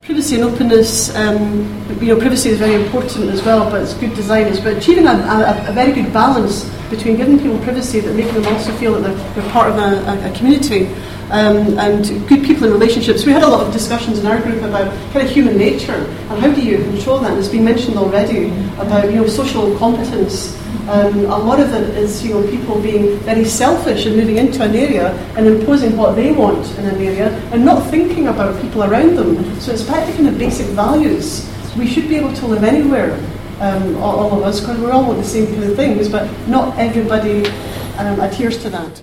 Privacy and openness, privacy is very important as well, but it's good design. It's about achieving a very good balance between giving people privacy but making them also feel that they're part of a community and good people in relationships. We had a lot of discussions in our group about kind of human nature and how do you control that. And it's been mentioned already about social competence. A lot of it is people being very selfish and moving into an area and imposing what they want in an area and not thinking about people around them. So it's back to kind of basic values. We should be able to live anywhere, all of us, because we're all want the same kind of things, but not everybody adheres to that.